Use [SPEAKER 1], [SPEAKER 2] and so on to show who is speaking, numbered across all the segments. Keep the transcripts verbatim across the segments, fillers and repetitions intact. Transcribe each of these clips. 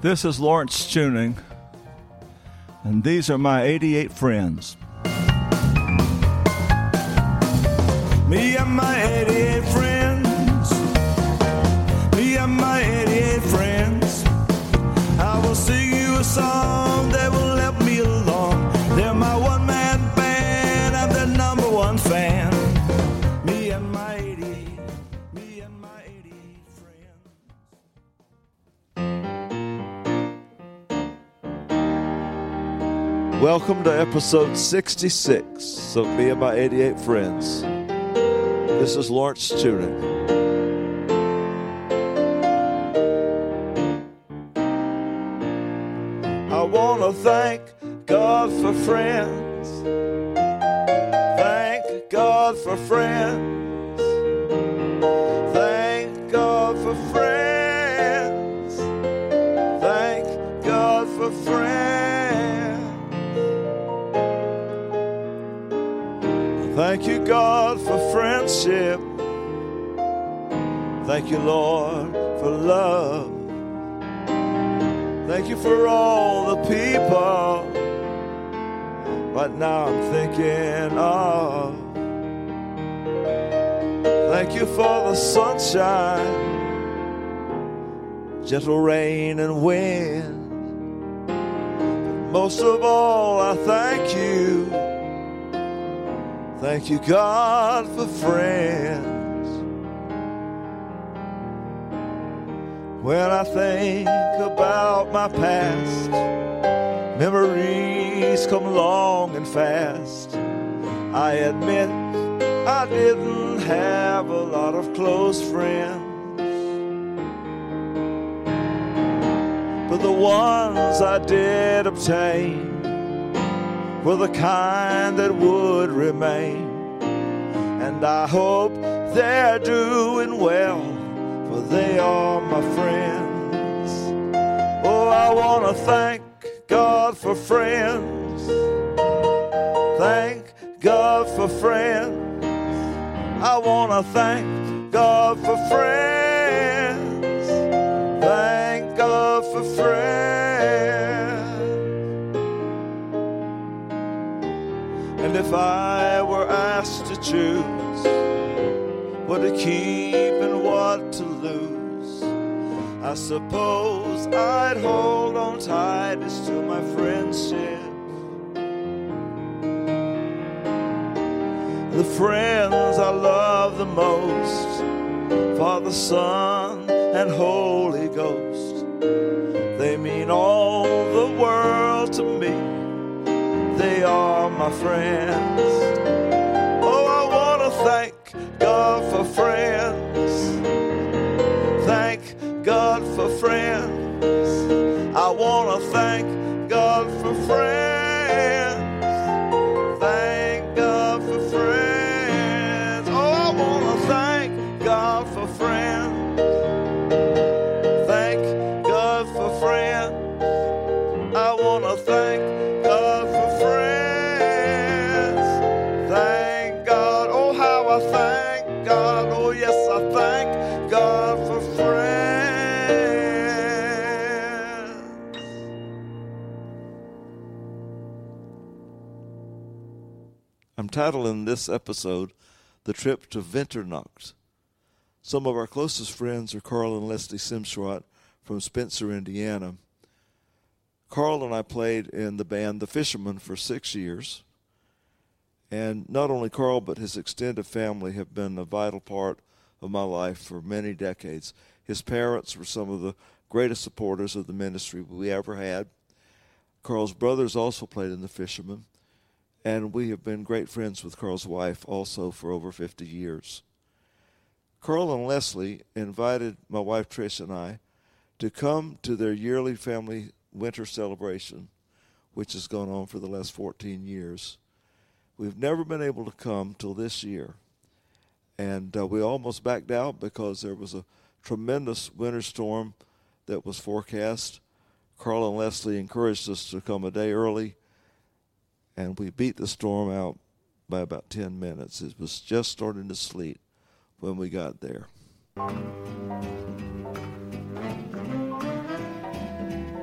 [SPEAKER 1] This is Lawrence Tuning, and these are my eighty-eight friends. Me and my eighty-eight friends, me and my eighty-eight friends, I will sing you a song that will help me along. They're my one-man band, I'm their number one fan. Me and my eighty-eight, me and my eighty-eight friends. Welcome to episode sixty-six of Me and My eighty-eight Friends. This is Lawrence Tuning. I want to thank God for friends. Thank God for friends. Thank God for friends. Thank God for friends. Thank you, God, for friendship. Thank you, Lord, for love. Thank you for all the people right now I'm thinking of. Thank you for the sunshine, gentle rain and wind. But most of all, I thank you. Thank you, God, for friends. When I think about my past, memories come long and fast. I admit I didn't have a lot of close friends, but the ones I did obtain were the kind that would remain. And I hope they're doing well, for they are my friends. Oh, I want to thank God for friends. Thank God for friends. I want to thank God for friends. Thank God for friends. And if I were asked to choose what to keep and what to lose, I suppose I'd hold on tightest to my friendship. The friends I love the most, Father, Son, and Holy Ghost, they mean all the world to me. They are my friends. Oh, I want to thank God for friends. Thank God for friends. I want to thank God for friends. Thank God for friends. Oh, I want to thank God for friends. Thank God for friends. I want to thank God for friends. Thank God. Oh, how I thank God. Oh, yes, I thank God for friends. I'm titling this episode, The Trip to Winternacht. Some of our closest friends are Carl and Leslie Simschwat from Spencer, Indiana. Carl and I played in the band The Fishermen for six years. And not only Carl, but his extended family have been a vital part of my life for many decades. His parents were some of the greatest supporters of the ministry we ever had. Carl's brothers also played in The Fishermen. And we have been great friends with Carl's wife also for over fifty years. Carl and Leslie invited my wife Trish and I to come to their yearly family winter celebration, which has gone on for the last fourteen years. We've never been able to come till this year. And uh, we almost backed out because there was a tremendous winter storm that was forecast. Carl and Leslie encouraged us to come a day early, and we beat the storm out by about ten minutes. It was just starting to sleet when we got there.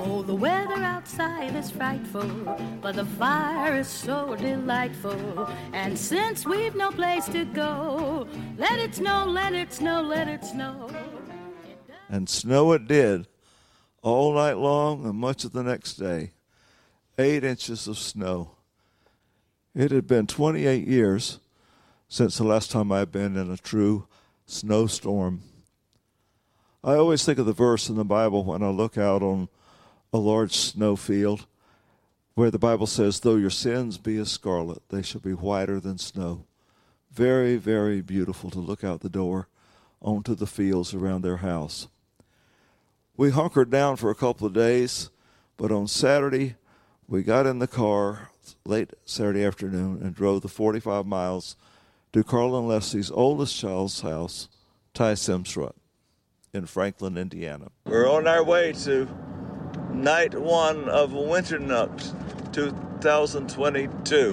[SPEAKER 2] Oh, the weather outside is frightful, but the fire is so delightful. And since we've no place to go, let it snow, let it snow, let it snow.
[SPEAKER 1] And snow it did, all night long and much of the next day. Eight inches of snow. It had been twenty-eight years since the last time I'd been in a true snowstorm. I always think of the verse in the Bible when I look out on a large snow field where the Bible says, though your sins be as scarlet, they shall be whiter than snow. Very, very beautiful to look out the door onto the fields around their house. We hunkered down for a couple of days, but on Saturday, we got in the car late Saturday afternoon and drove the forty-five miles to Carl and Leslie's oldest child's house, Ty Simsrud, in Franklin, Indiana. We're on our way to night one of Winternacht two thousand twenty-two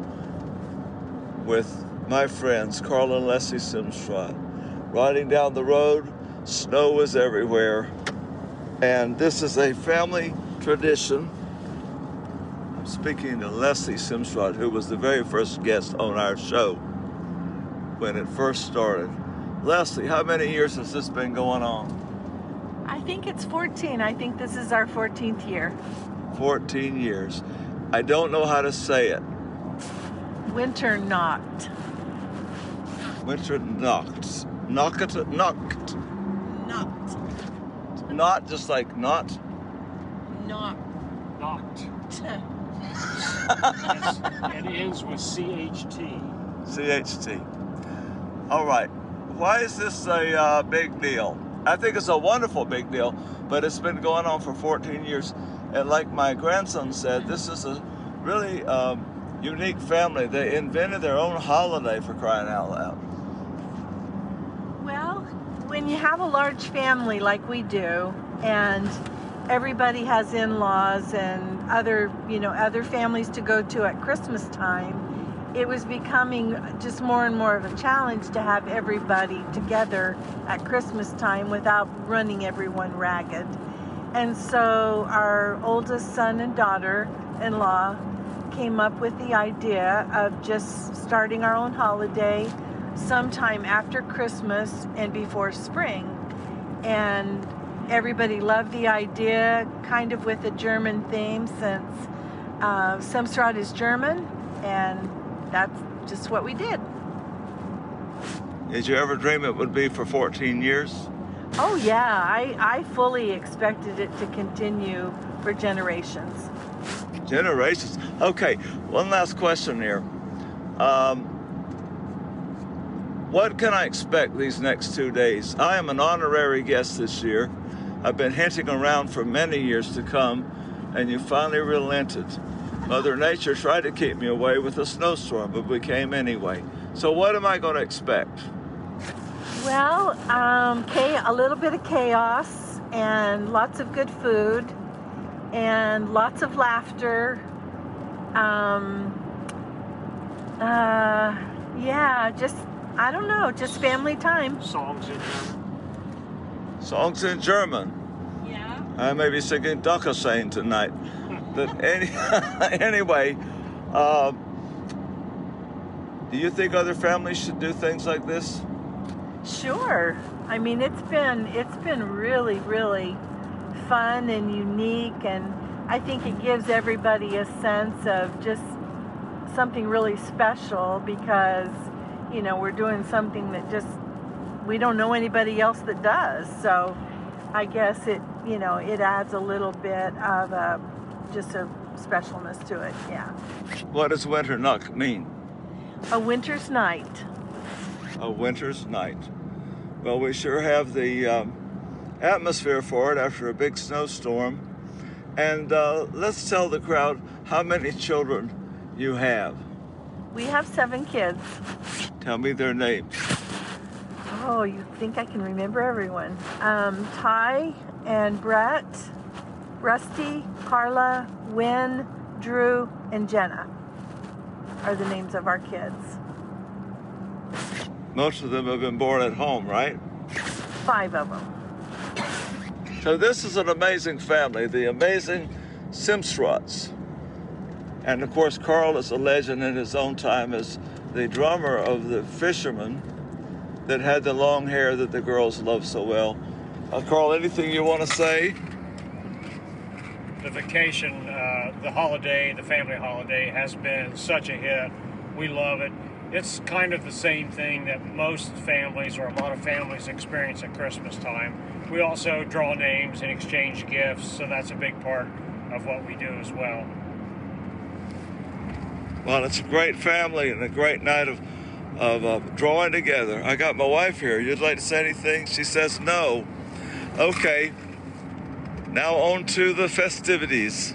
[SPEAKER 1] with my friends Carl and Leslie Simsrud. Riding down the road, snow is everywhere, and this is a family tradition. I'm speaking to Leslie Simsrud, who was the very first guest on our show when it first started. Leslie, how many years has this been going on?
[SPEAKER 3] I think it's fourteen. I think this is our fourteenth year.
[SPEAKER 1] fourteen years. I don't know how to say it.
[SPEAKER 3] Winternacht.
[SPEAKER 1] Winternacht. Nacht. Nacht.
[SPEAKER 3] Nacht.
[SPEAKER 1] Not just like not?
[SPEAKER 3] Nacht.
[SPEAKER 4] Nacht. It ends with C H T.
[SPEAKER 1] C H T. All right. Why is this a uh, big deal? I think it's a wonderful big deal, but it's been going on for fourteen years. And like my grandson said, this is a really um, unique family. They invented their own holiday, for crying out loud.
[SPEAKER 3] Well, when you have a large family like we do, and everybody has in-laws and other, you know, other families to go to at Christmas time, it was becoming just more and more of a challenge to have everybody together at Christmas time without running everyone ragged. And so our oldest son and daughter-in-law came up with the idea of just starting our own holiday sometime after Christmas and before spring. And everybody loved the idea, kind of with a German theme, since uh, Simsrud is German, and that's just what we did.
[SPEAKER 1] Did you ever dream it would be for fourteen years?
[SPEAKER 3] Oh yeah, I, I fully expected it to continue for generations.
[SPEAKER 1] Generations. Okay, one last question here. Um, what can I expect these next two days? I am an honorary guest this year. I've been hinting around for many years to come, and you finally relented. Mother Nature tried to keep me away with a snowstorm, but we came anyway. So what am I going to expect?
[SPEAKER 3] Well, um, a little bit of chaos and lots of good food and lots of laughter. Um, uh, yeah, just, I don't know, just family time.
[SPEAKER 4] Songs in German.
[SPEAKER 1] Songs in German.
[SPEAKER 3] Yeah.
[SPEAKER 1] I may be singing Duckasane tonight. But any, anyway, uh, do you think other families should do things like this?
[SPEAKER 3] Sure. I mean, it's been it's been really, really fun and unique, and I think it gives everybody a sense of just something really special because, you know, we're doing something that just we don't know anybody else that does. So I guess it, you know, it adds a little bit of a just a specialness to it, yeah.
[SPEAKER 1] What does Winternacht mean?
[SPEAKER 3] A winter's night.
[SPEAKER 1] A winter's night. Well, we sure have the um, atmosphere for it after a big snowstorm. And uh, let's tell the crowd how many children you have.
[SPEAKER 3] We have seven kids.
[SPEAKER 1] Tell me their names.
[SPEAKER 3] Oh, you think I can remember everyone. Um, Ty and Brett, Rusty, Carla, Wynn, Drew, and Jenna are the names of our kids.
[SPEAKER 1] Most of them have been born at home, right?
[SPEAKER 3] Five of them.
[SPEAKER 1] So this is an amazing family, the amazing Simsrots. And of course, Carl is a legend in his own time as the drummer of the Fishermen that had the long hair that the girls love so well. Uh, Carl, anything you want to say?
[SPEAKER 4] The vacation, uh, the holiday, the family holiday has been such a hit. We love it. It's kind of the same thing that most families or a lot of families experience at Christmas time. We also draw names and exchange gifts, so that's a big part of what we do as well.
[SPEAKER 1] Well, it's a great family and a great night of, of uh, drawing together. I got my wife here. You'd like to say anything? She says no. Okay. Now on to the festivities.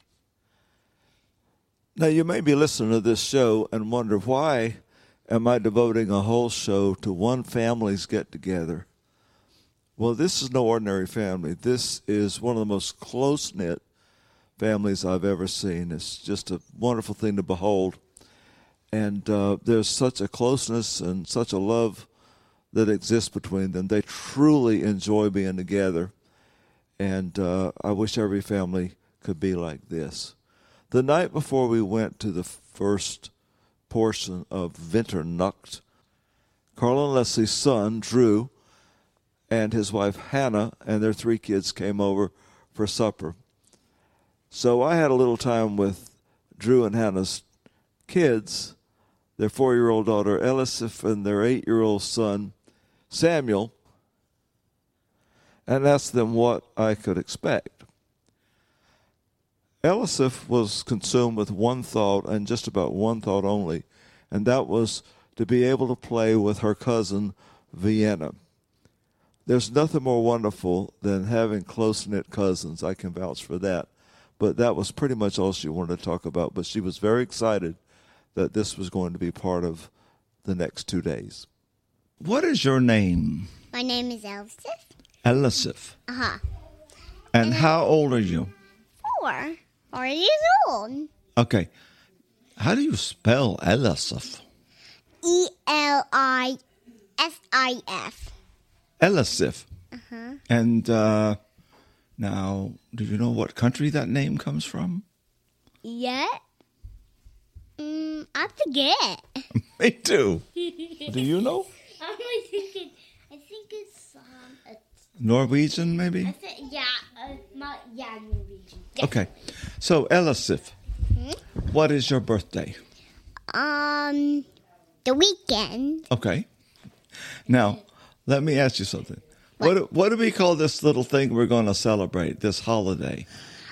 [SPEAKER 1] Now, you may be listening to this show and wonder, why am I devoting a whole show to one family's get-together? Well, this is no ordinary family. This is one of the most close-knit families I've ever seen. It's just a wonderful thing to behold. And uh, there's such a closeness and such a love that exists between them. They truly enjoy being together. And uh, I wish every family could be like this. The night before we went to the first portion of Winternacht, Carl and Leslie's son, Drew, and his wife Hannah and their three kids came over for supper. So I had a little time with Drew and Hannah's kids, their four-year-old daughter Elisif and their eight-year-old son Samuel, and asked them what I could expect. Elisif was consumed with one thought, and just about one thought only, and that was to be able to play with her cousin Vienna. There's nothing more wonderful than having close-knit cousins. I can vouch for that. But that was pretty much all she wanted to talk about. But she was very excited that this was going to be part of the next two days. What is your name?
[SPEAKER 5] My name is Elisif.
[SPEAKER 1] Elisif.
[SPEAKER 5] Uh-huh.
[SPEAKER 1] And, and how old are you?
[SPEAKER 5] Four. Four years old.
[SPEAKER 1] Okay. How do you spell Elisif?
[SPEAKER 5] E L I S I F.
[SPEAKER 1] Elisif.
[SPEAKER 5] Uh-huh.
[SPEAKER 1] And uh, now, do you know what country that name comes from?
[SPEAKER 5] Yeah. Mm, I forget.
[SPEAKER 1] Me too. Do you know?
[SPEAKER 5] I'm only thinking, I think it's, um, it's
[SPEAKER 1] Norwegian, maybe?
[SPEAKER 5] I think, yeah, uh, not, yeah, Norwegian. Yeah.
[SPEAKER 1] Okay. So, Elisif,
[SPEAKER 5] Hmm?
[SPEAKER 1] what is your birthday?
[SPEAKER 5] Um, the weekend.
[SPEAKER 1] Okay. Now, let me ask you something. What? What, what do we call this little thing we're going to celebrate, this holiday?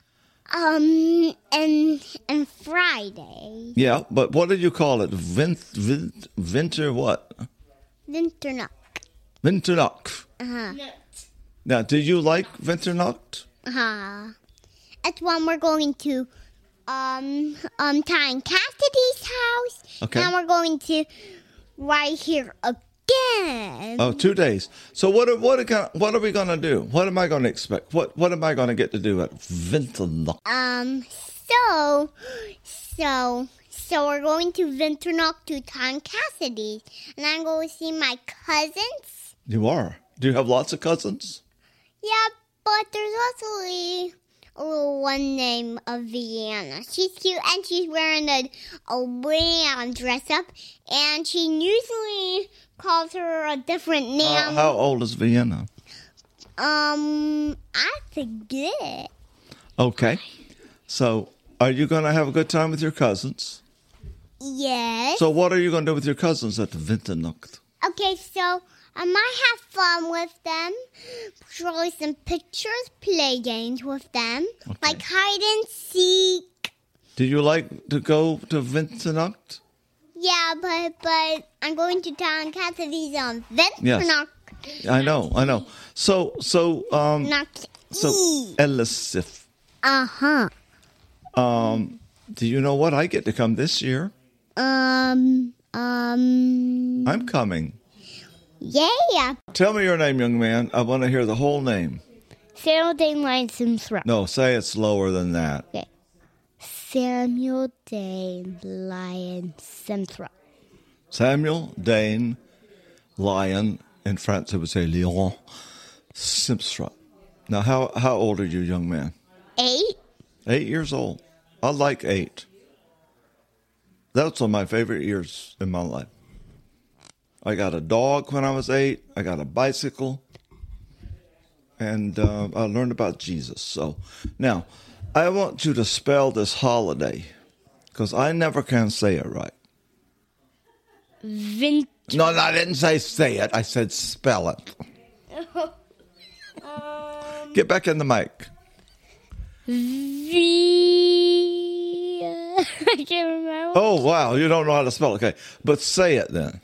[SPEAKER 5] Um, and, and Friday.
[SPEAKER 1] Yeah, but what did you call it? Vin, vin, winter what?
[SPEAKER 5] Winternacht.
[SPEAKER 1] Winternacht.
[SPEAKER 5] Uh-huh.
[SPEAKER 1] Now, did you like Winternacht?
[SPEAKER 5] Uh-huh. It's when we're going to, um, um, Ty and Cassidy's house.
[SPEAKER 1] Okay.
[SPEAKER 5] And we're going to right here again.
[SPEAKER 1] Oh, two days. So what are, what are, what are we going to do? What am I going to expect? What what am I going to get to do at Winternacht?
[SPEAKER 5] Um, so, so, so we're going to Winternacht to Ty and Cassidy's. And I'm going to see my cousins.
[SPEAKER 1] You are? Do you have lots of cousins?
[SPEAKER 5] Yeah, but there's also a, a little one named uh, Vienna. She's cute, and she's wearing a, a brown dress up, and she usually calls her a different name.
[SPEAKER 1] Uh, how old is Vienna?
[SPEAKER 5] Um, I forget.
[SPEAKER 1] Okay. So, are you going to have a good time with your cousins?
[SPEAKER 5] Yes.
[SPEAKER 1] So, what are you going to do with your cousins at the Winternacht?
[SPEAKER 5] Okay, so I might have fun with them, draw some pictures, play games with them,
[SPEAKER 1] Okay.
[SPEAKER 5] like hide and seek.
[SPEAKER 1] Do you like to go to Winternacht?
[SPEAKER 5] Yeah, but but I'm going to Ty and Cassidy's on Winternacht.
[SPEAKER 1] I know, I know. So, so, um,
[SPEAKER 5] Nacht
[SPEAKER 1] so,
[SPEAKER 5] Eve.
[SPEAKER 1] Elisif,
[SPEAKER 5] Uh-huh.
[SPEAKER 1] um, do you know what? I get to come this year.
[SPEAKER 5] Um, um,
[SPEAKER 1] I'm coming.
[SPEAKER 5] yeah.
[SPEAKER 1] Tell me your name, young man. I want to hear the whole name.
[SPEAKER 5] Samuel Dane Lion Simsrot.
[SPEAKER 1] No, say it slower than that.
[SPEAKER 5] Okay. Samuel Dane Lion Simsrot.
[SPEAKER 1] Samuel Dane Lion. In France, it would say Lion Simsrot. Now, how, how old are you, young man?
[SPEAKER 5] Eight.
[SPEAKER 1] Eight years old. I like eight. That's one of my favorite years in my life. I got a dog when I was eight. I got a bicycle. And uh, I learned about Jesus. So now, I want you to spell this holiday because I never can say it right.
[SPEAKER 5] Vint.
[SPEAKER 1] No, no, I didn't say say it. I said spell it.
[SPEAKER 5] um,
[SPEAKER 1] Get back in the mic.
[SPEAKER 5] V. I can't remember.
[SPEAKER 1] Oh, wow. You don't know how to spell it. Okay. But say it then.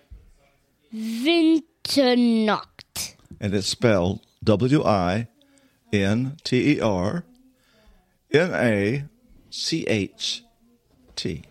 [SPEAKER 5] Winternacht.
[SPEAKER 1] And it's spelled W I N T E R N A C H T.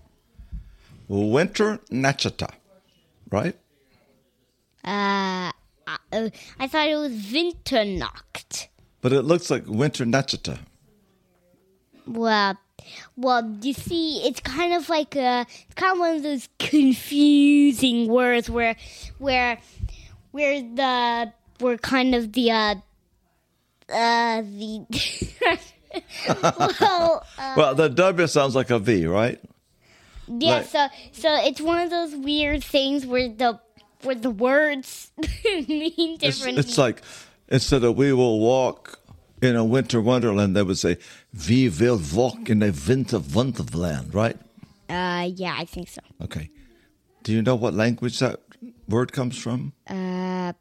[SPEAKER 1] Winternacht, right?
[SPEAKER 5] Uh, I, I thought it was Winternacht.
[SPEAKER 1] But it looks like Winternacht.
[SPEAKER 5] Well, well, you see, it's kind of like a, it's kind of one of those confusing words where, where, where the, where kind of the, uh, uh, the, well, uh,
[SPEAKER 1] Well, the W sounds like a V, right?
[SPEAKER 5] yeah.
[SPEAKER 1] Right.
[SPEAKER 5] So, so it's one of those weird things where the, where the words mean
[SPEAKER 1] It's,
[SPEAKER 5] different.
[SPEAKER 1] it's like instead of we will walk in a winter wonderland, they would say, "We will walk in a winter wonderland," right?
[SPEAKER 5] Uh, yeah, I think so.
[SPEAKER 1] Okay. Do you know what language that word comes from?
[SPEAKER 5] Uh,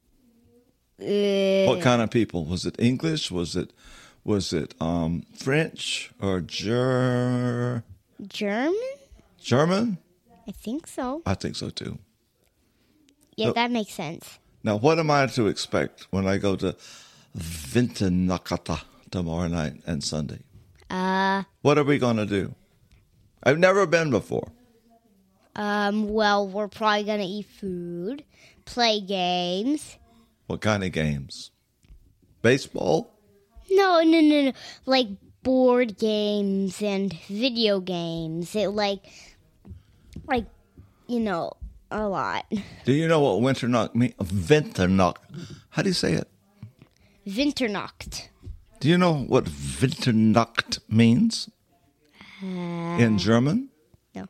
[SPEAKER 1] What kind of people? Was it English? Was it was it um, French or Ger-
[SPEAKER 5] German?
[SPEAKER 1] German?
[SPEAKER 5] I think so.
[SPEAKER 1] I think so too.
[SPEAKER 5] Yeah,
[SPEAKER 1] Oh.
[SPEAKER 5] that makes sense.
[SPEAKER 1] Now, what am I to expect when I go to Winternacht tomorrow night and Sunday?
[SPEAKER 5] Uh,
[SPEAKER 1] What are we going to do? I've never been before.
[SPEAKER 5] um, well, we're probably gonna eat food, play games.
[SPEAKER 1] What kind of games? Baseball?
[SPEAKER 5] No, no, no, no. Like board games and video games. It like, like, you know, a lot.
[SPEAKER 1] Do you know what Winternacht means? Winternacht. How do you say it?
[SPEAKER 5] Winternacht.
[SPEAKER 1] Do you know what Winternacht means
[SPEAKER 5] Uh,
[SPEAKER 1] in German?
[SPEAKER 5] no.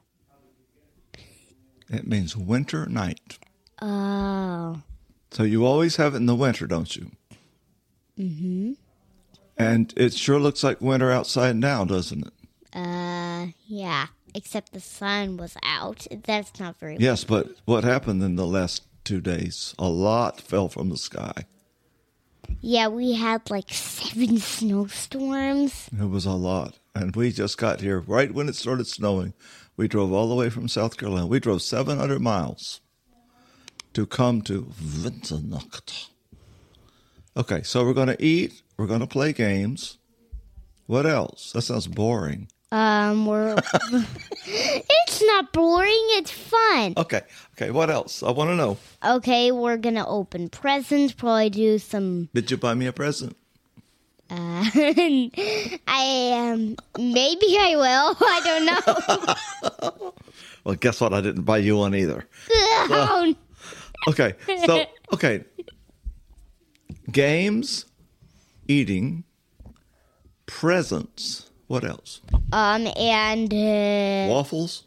[SPEAKER 1] It means winter night.
[SPEAKER 5] Oh.
[SPEAKER 1] So you always have it in the winter, don't you?
[SPEAKER 5] Mm-hmm.
[SPEAKER 1] And it sure looks like winter outside now, doesn't it?
[SPEAKER 5] Uh, yeah. Except the sun was out. That's not very.
[SPEAKER 1] Yes, but what happened in the last two days? A lot fell from the sky.
[SPEAKER 5] Yeah, we had like seven snowstorms.
[SPEAKER 1] It was a lot. And we just got here right when it started snowing. We drove all the way from South Carolina. We drove seven hundred miles to come to Winternacht. Okay, so we're going to eat. We're going to play games. What else? That sounds boring.
[SPEAKER 5] Um, we're. It's not boring. It's fun.
[SPEAKER 1] Okay, okay, what else? I want to know.
[SPEAKER 5] Okay, we're gonna open presents. Probably do some.
[SPEAKER 1] Did you buy me a present?
[SPEAKER 5] Uh, I um. Maybe I will. I don't know.
[SPEAKER 1] Well, guess what? I didn't buy you one either.
[SPEAKER 5] Oh,
[SPEAKER 1] Okay, so, okay. Games, eating, presents. What else?
[SPEAKER 5] um, and uh,
[SPEAKER 1] Waffles?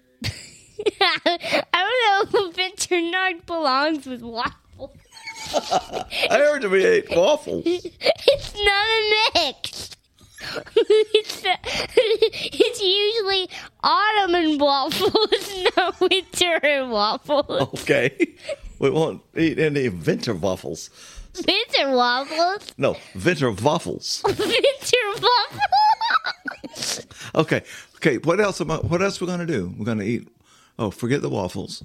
[SPEAKER 5] I don't know if Winternacht belongs with waffles.
[SPEAKER 1] I heard we ate waffles.
[SPEAKER 5] It's not a mix. it's, uh, it's usually autumn and waffles, not winter and waffles.
[SPEAKER 1] Okay. We won't eat any winter waffles.
[SPEAKER 5] Winter waffles?
[SPEAKER 1] No, winter waffles.
[SPEAKER 5] Winter waffles?
[SPEAKER 1] Okay. Okay, what else am I, what else we're going to do? We're going to eat. Oh, forget the waffles.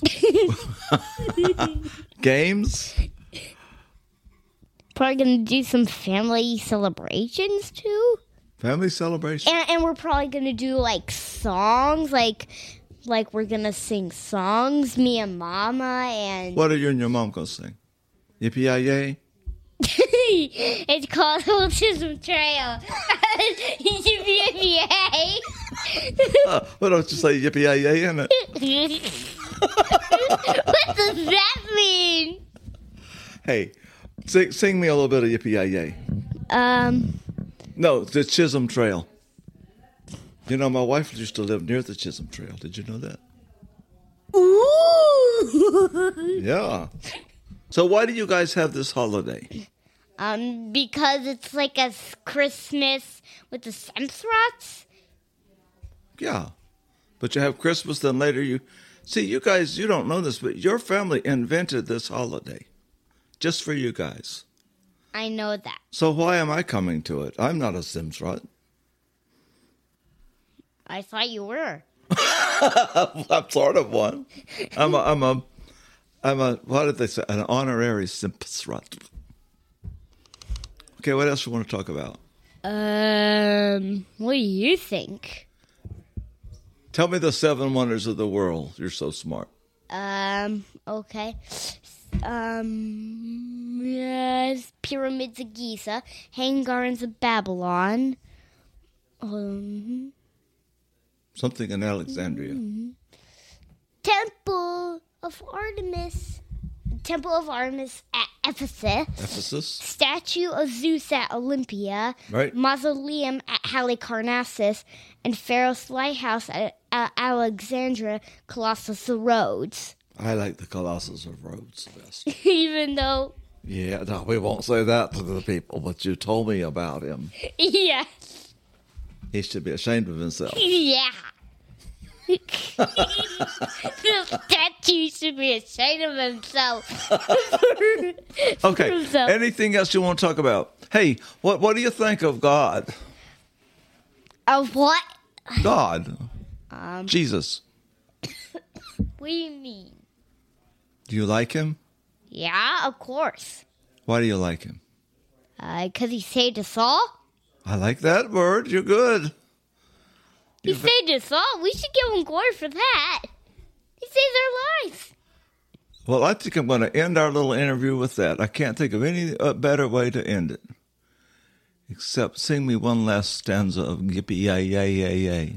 [SPEAKER 1] Games?
[SPEAKER 5] Probably gonna do some family celebrations too.
[SPEAKER 1] Family celebration?
[SPEAKER 5] And, and we're probably gonna do like songs, like like we're gonna sing songs, me and Mama, and
[SPEAKER 1] What are you and your mom going to sing? Yippee-yi-yay?
[SPEAKER 5] it's called Autism Trail. Yippee-yi-yay.
[SPEAKER 1] Uh, why don't you say yippee-yi-yay in it?
[SPEAKER 5] What does that mean?
[SPEAKER 1] Hey, Sing, sing me a little bit of Yippee-Yay-Yay.
[SPEAKER 5] Um,
[SPEAKER 1] No, the Chisholm Trail. You know, my wife used to live near the Chisholm Trail. Did you know that?
[SPEAKER 5] ooh.
[SPEAKER 1] Yeah. So why do you guys have this holiday?
[SPEAKER 5] um, because it's like a s- Christmas with the Simpsons.
[SPEAKER 1] Yeah. But you have Christmas, then later you... See, you guys, you don't know this, but your family invented this holiday. Just for you guys.
[SPEAKER 5] I know that.
[SPEAKER 1] So why am I coming to it? I'm not a Simsrod.
[SPEAKER 5] I thought you were.
[SPEAKER 1] I'm sort of one. I'm a, I'm a, I'm a, what did they say? An honorary Simsrod. Okay, what else you want to talk about?
[SPEAKER 5] Um, what do you think?
[SPEAKER 1] Tell me the seven wonders of the world. You're so smart.
[SPEAKER 5] Um, okay. Um, yes, Pyramids of Giza, Hanging Gardens of Babylon. Um,
[SPEAKER 1] Something in Alexandria.
[SPEAKER 5] Temple of Artemis. Temple of Artemis at Ephesus.
[SPEAKER 1] Ephesus.
[SPEAKER 5] Statue of Zeus at Olympia.
[SPEAKER 1] Right.
[SPEAKER 5] Mausoleum at Halicarnassus. And Pharaoh's Lighthouse at, at Alexandria, Colossus of Rhodes.
[SPEAKER 1] I like the Colossus of Rhodes best.
[SPEAKER 5] Even though,
[SPEAKER 1] Yeah, no, we won't say that to the people, but you told me about him.
[SPEAKER 5] yeah,
[SPEAKER 1] He should be ashamed of himself.
[SPEAKER 5] yeah. The statue should be ashamed of himself.
[SPEAKER 1] Okay,
[SPEAKER 5] himself.
[SPEAKER 1] anything else you want to talk about? Hey, what what do you think of God?
[SPEAKER 5] Of what?
[SPEAKER 1] God.
[SPEAKER 5] Um,
[SPEAKER 1] Jesus.
[SPEAKER 5] What do you mean?
[SPEAKER 1] Do you like him?
[SPEAKER 5] Yeah, of course.
[SPEAKER 1] Why do you like him?
[SPEAKER 5] Uh, 'cause he saved us all.
[SPEAKER 1] I like that word. You're good.
[SPEAKER 5] He
[SPEAKER 1] You've-
[SPEAKER 5] saved us all. We should give him glory for that. He saved our lives.
[SPEAKER 1] Well, I think I'm going to end our little interview with that. I can't think of any uh, better way to end it. Except sing me one last stanza of Yippee-Yay-Yay-Yay-Yay.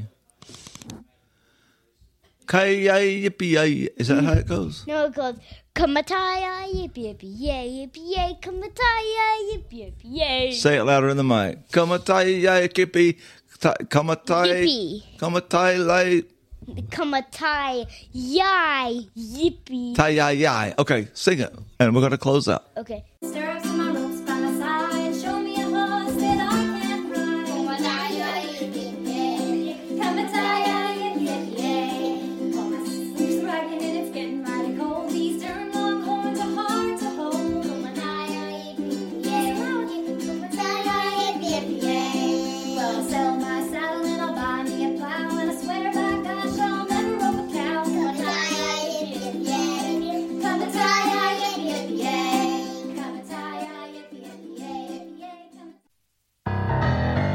[SPEAKER 1] Kay-yay, yippee-yay. Is that how it goes?
[SPEAKER 5] No, it goes, Kamataya, yippee, yippee, yay, yippee, yay, Kamataya, yippee, yippee, yay.
[SPEAKER 1] Say it louder in the mic. Kamatai, yippee, kamatai,
[SPEAKER 5] Yippee.
[SPEAKER 1] kamatai, lay,
[SPEAKER 5] Kamatai, yay, yippee.
[SPEAKER 1] tai-yay-yay. Okay, sing it. And we're going to close out.
[SPEAKER 5] Okay.
[SPEAKER 2] Stirrups and my ropes by my side. Show me a horse that I can ride. Come a tie, yippee, yay. Come a tie, yippee, yay. Oh, my sleeves ragging and it's getting mighty cold. These darn long horns are hard to hold. Come a tie, yippee, yay. Come a tie, yippee, yay. Well, I'll sell my saddle and I'll buy me a plow. And I swear by gosh, I'll never rope a cow. Come a tie, yippee, yay. Come a tie, yippee, yay. Come a tie, yippee, yippee, yay, yay. Come a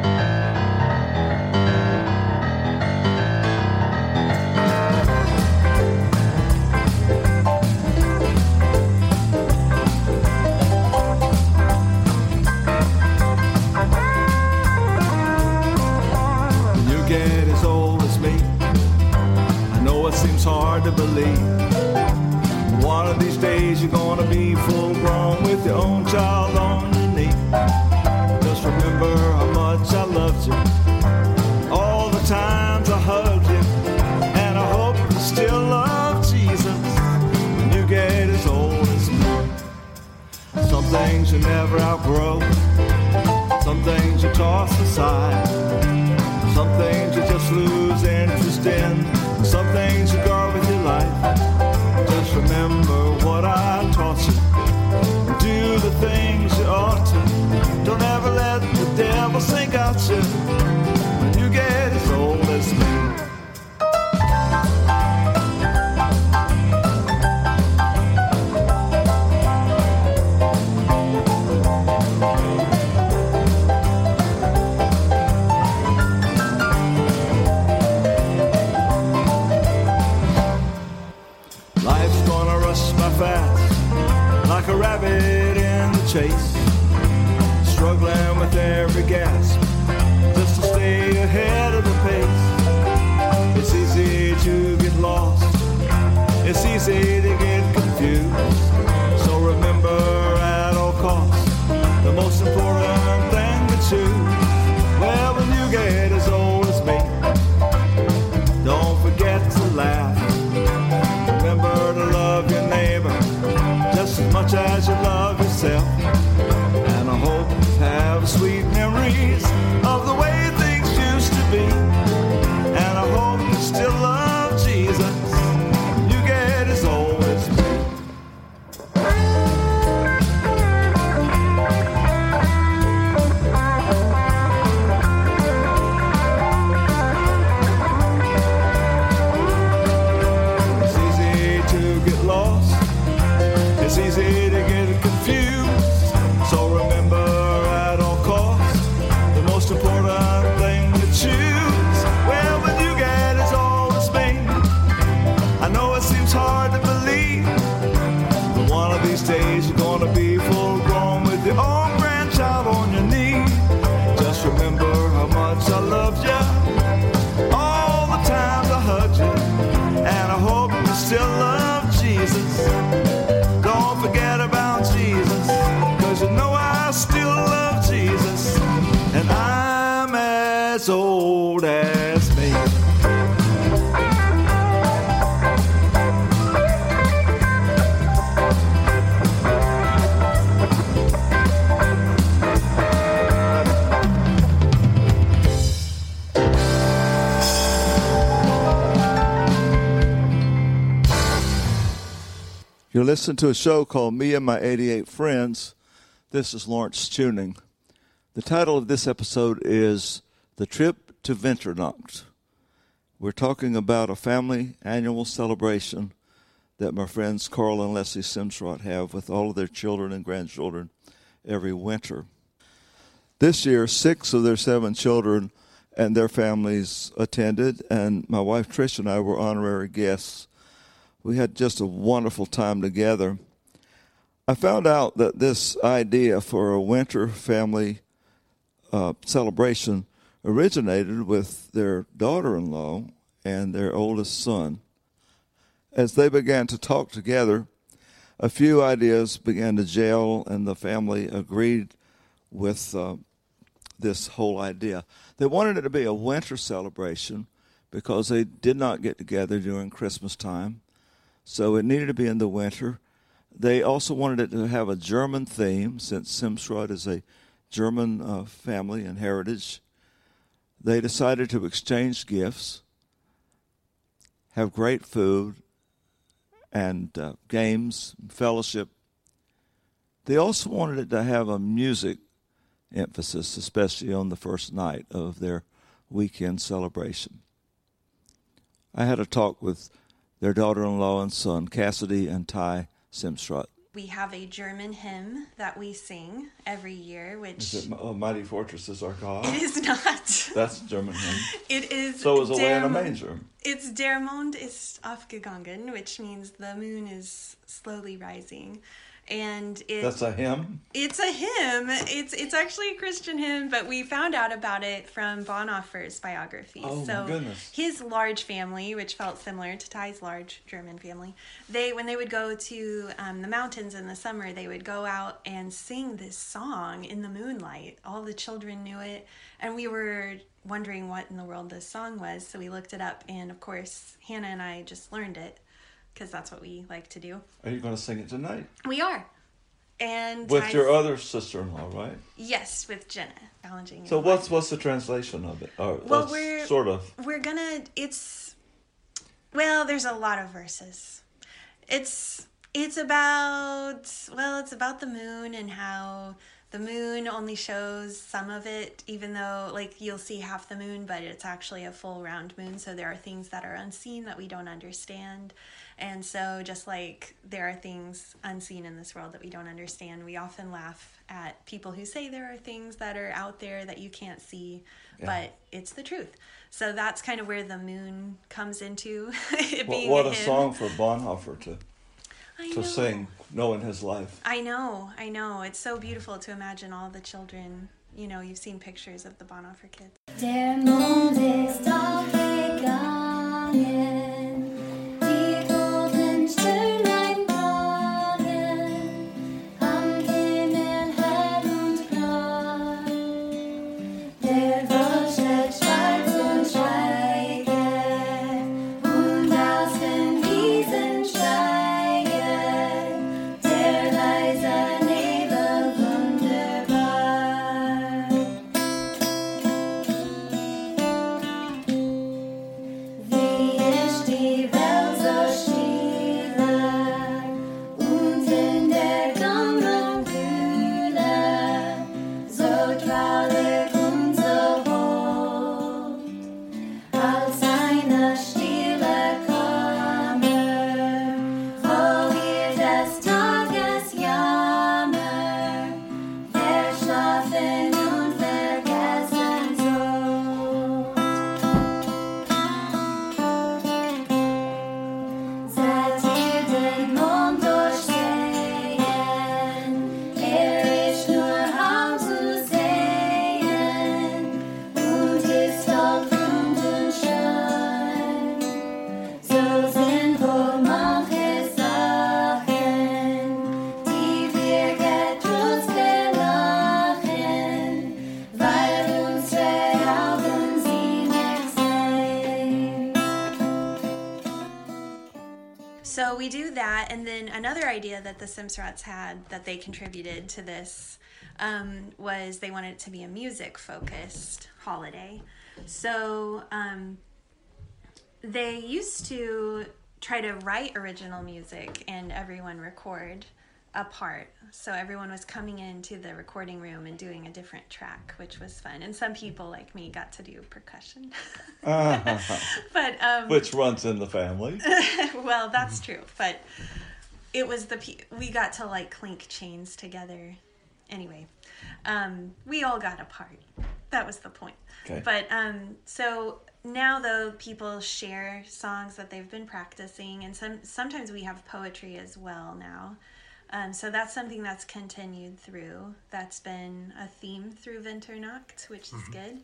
[SPEAKER 6] When you get as old as me, I know it seems hard to believe. One of these days you're gonna be full grown with your own child on your knee. Just remember how much I loved you, all the times I hugged you, and I hope you still love Jesus when you get as old as me. Some things you never outgrow, some things you toss aside. Some things you just lose interest in. Some things you guard with your life. Just remember what I taught you. And do the things you ought to. Don't ever let the devil sink out you when you get as old as me. Life's gonna rush by fast, like a rabbit in the chase, struggling with every gasp, just to stay ahead of the pace. It's easy to get lost, it's easy to get confused, so remember at all costs, days you're gonna be full grown with your own grandchild on your knee. Just remember how much I loved you, all the times I hugged you, and I hope you still love Jesus. Don't forget about Jesus, 'cause you know I still love Jesus, and I'm as old as me.
[SPEAKER 1] You're listening to a show called Me and My eighty-eight Friends. This is Lawrence Tuning. The title of this episode is The Trip to Winternacht. We're talking about a family annual celebration that my friends Carl and Leslie Simsrott have with all of their children and grandchildren every winter. This year, six of their seven children and their families attended, and my wife Trish and I were honorary guests. We had just a wonderful time together. I found out that this idea for a winter family uh, celebration originated with their daughter-in-law and their oldest son. As they began to talk together, a few ideas began to gel, and the family agreed with uh, this whole idea. They wanted it to be a winter celebration because they did not get together during Christmas time. So it needed to be in the winter. They also wanted it to have a German theme, since Simsrott is a German uh, family and heritage. They decided to exchange gifts, have great food, and uh, games, fellowship. They also wanted it to have a music emphasis, especially on the first night of their weekend celebration. I had a talk with their daughter-in-law and son, Cassidy and Ty Simsrott.
[SPEAKER 7] We have a German hymn that we sing every year, which...
[SPEAKER 1] Is it oh, Mighty Fortress is Our God?
[SPEAKER 7] It is not.
[SPEAKER 1] That's German hymn.
[SPEAKER 7] It is...
[SPEAKER 1] So is Away in a
[SPEAKER 7] Der,
[SPEAKER 1] Manger.
[SPEAKER 7] It's Der Mond ist aufgegangen, which means the moon is slowly rising. And it,
[SPEAKER 1] That's a hymn?
[SPEAKER 7] It's a hymn. It's it's actually a Christian hymn, but we found out about it from Bonhoeffer's biography.
[SPEAKER 1] Oh,
[SPEAKER 7] so
[SPEAKER 1] my goodness.
[SPEAKER 7] His large family, which felt similar to Ty's large German family, they when they would go to um, the mountains in the summer, they would go out and sing this song in the moonlight. All the children knew it, and we were wondering what in the world this song was, so we looked it up, and of course, Hannah and I just learned it, because that's what we like to do.
[SPEAKER 1] Are you going to sing it tonight?
[SPEAKER 7] We are. And
[SPEAKER 1] with
[SPEAKER 7] Ty's,
[SPEAKER 1] your other sister-in-law, right?
[SPEAKER 7] Yes, with Jenna. Challenging.
[SPEAKER 1] So what's what's the translation of it? Or
[SPEAKER 7] well, we're
[SPEAKER 1] sort of.
[SPEAKER 7] We're gonna. It's well, there's a lot of verses. It's it's about well, it's about the moon and how the moon only shows some of it, even though like you'll see half the moon, but it's actually a full round moon. So there are things that are unseen that we don't understand. And so just like there are things unseen in this world that we don't understand, we often laugh at people who say there are things that are out there that you can't see, yeah. But it's the truth. So that's kind of where the moon comes into it being
[SPEAKER 1] What, what
[SPEAKER 7] a,
[SPEAKER 1] a
[SPEAKER 7] hymn.
[SPEAKER 1] song for Bonhoeffer to
[SPEAKER 7] I
[SPEAKER 1] to
[SPEAKER 7] know.
[SPEAKER 1] sing, knowing his life.
[SPEAKER 7] I know, I know. It's so beautiful to imagine all the children. You know, you've seen pictures of the Bonhoeffer kids.
[SPEAKER 2] Der Mond ist aufgegangen, die Totensternlein tragen am Himmel hell und klar. Der Wald steht schwarz und schweige, und aus den Wiesen steigt der leise Nebel wunderbar. Wie
[SPEAKER 7] So we do that, and then another idea that the Simsrots had that they contributed to this um, was they wanted it to be a music-focused holiday. So um, they used to try to write original music and everyone record a part. So everyone was coming into the recording room and doing a different track, which was fun. And some people like me got to do percussion.
[SPEAKER 1] Uh-huh.
[SPEAKER 7] But um,
[SPEAKER 1] Which runs in the family.
[SPEAKER 7] well, that's true. But it was the pe- we got to like clink chains together. Anyway, um, we all got a part. That was the point.
[SPEAKER 1] Okay.
[SPEAKER 7] But um, so now though, people share songs that they've been practicing, and some sometimes we have poetry as well now. Um, so that's something that's continued through. That's been a theme through Winternacht, which is good.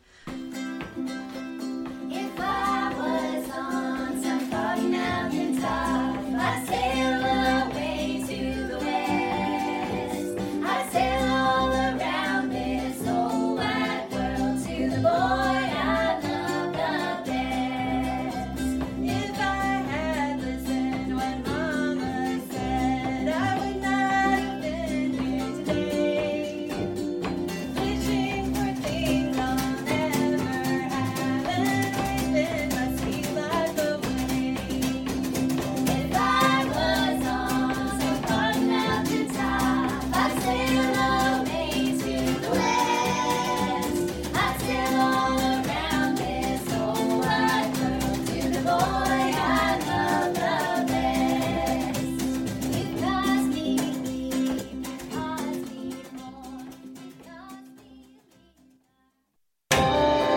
[SPEAKER 2] If I was on some foggy mountain top, I'd sail away to the west. I'd sail all around this whole wide world to the boy I love the best.
[SPEAKER 7] If I had listened when Mama said, I would not have been here today, wishing for things I'll never have, and living my sweet life away.
[SPEAKER 2] If I was on some foggy mountain top, I'd sail away to the west. I'd sail all around this whole wide world to the boy I love the best. You caused me to believe, you caused me more, you caused me to believe.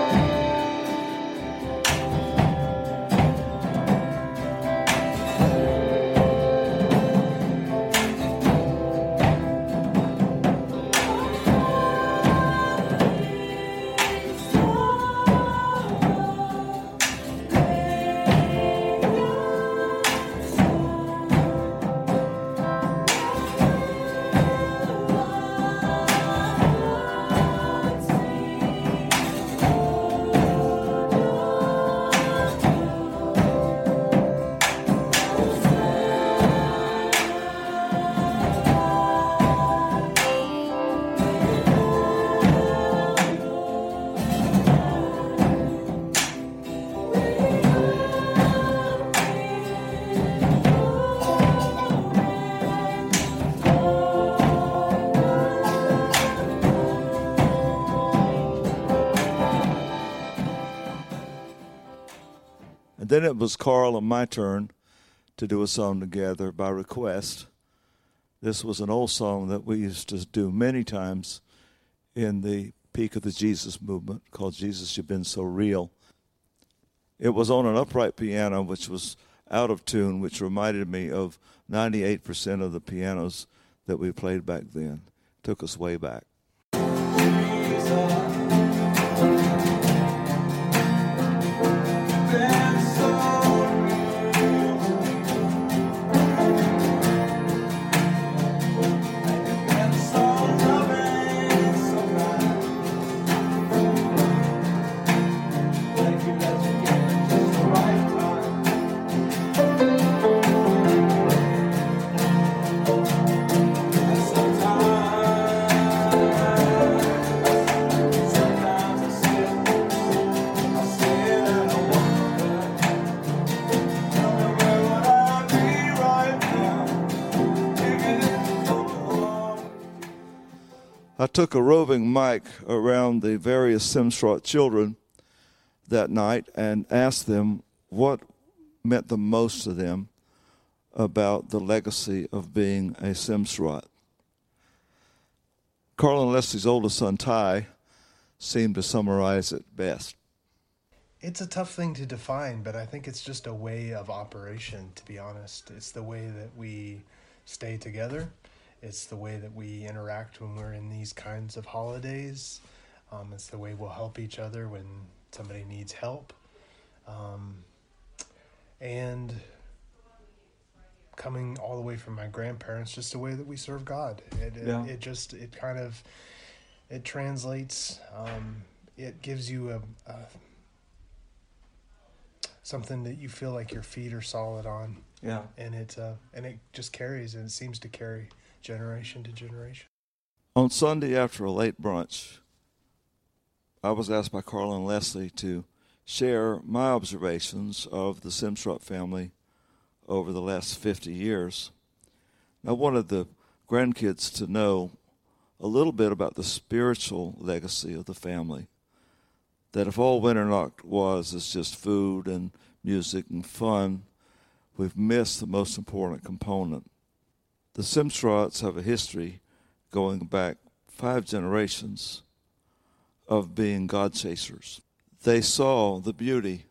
[SPEAKER 1] And then it was Carl and my turn to do a song together by request. This was an old song that we used to do many times in the peak of the Jesus movement called Jesus, You've Been So Real. It was on an upright piano, which was out of tune, which reminded me of ninety-eight percent of the pianos that we played back then. Took us way back. I took a roving mic around the various Simsrot children that night and asked them what meant the most to them about the legacy of being a Simsrot. Carl and Leslie's oldest son, Ty, seemed to summarize it best.
[SPEAKER 8] It's a tough thing to define, but I think it's just a way of operation, to be honest. It's the way that we stay together. It's the way that we interact when we're in these kinds of holidays. Um, it's the way we'll help each other when somebody needs help. Um, and coming all the way from my grandparents, just the way that we serve God. It, it,
[SPEAKER 1] Yeah.
[SPEAKER 8] it just, it kind of, it translates, um, it gives you a, a something that you feel like your feet are solid on.
[SPEAKER 1] Yeah.
[SPEAKER 8] And it, uh, and it just carries, and it seems to carry generation to generation.
[SPEAKER 1] On Sunday after a late brunch, I was asked by Carl and Leslie to share my observations of the Simstrot family over the last fifty years. I wanted the grandkids to know a little bit about the spiritual legacy of the family. That if all Winternacht was is just food and music and fun, we've missed the most important component. The Simstrots have a history going back five generations of being God chasers. They saw the beauty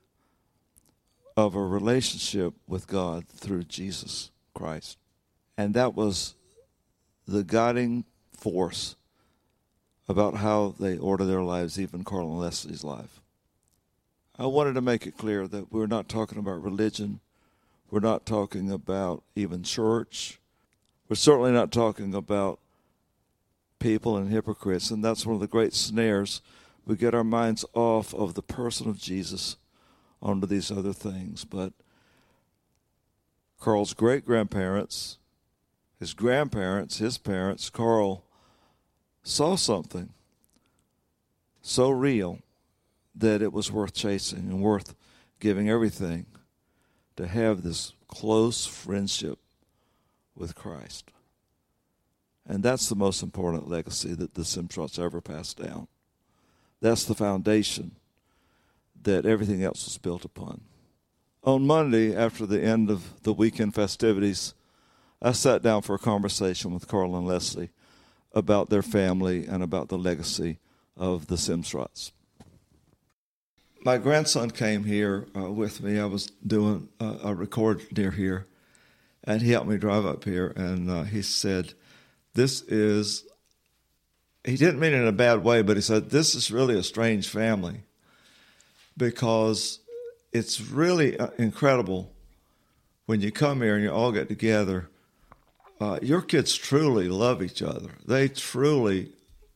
[SPEAKER 1] of a relationship with God through Jesus Christ. And that was the guiding force about how they order their lives, even Carl and Leslie's life. I wanted to make it clear that we're not talking about religion. We're not talking about even church. We're certainly not talking about people and hypocrites, and that's one of the great snares. We get our minds off of the person of Jesus onto these other things. But Carl's great-grandparents, his grandparents, his parents, Carl saw something so real that it was worth chasing and worth giving everything to have this close friendship with Christ. And that's the most important legacy that the Simstrots ever passed down. That's the foundation that everything else was built upon. On Monday, after the end of the weekend festivities, I sat down for a conversation with Carl and Leslie about their family and about the legacy of the Simstrots. My grandson came here uh, with me. I was doing uh, a record near here, and he helped me drive up here, and uh, he said, this is, he didn't mean it in a bad way, but he said, this is really a strange family because it's really uh, incredible when you come here and you all get together. Uh, your kids truly love each other. They truly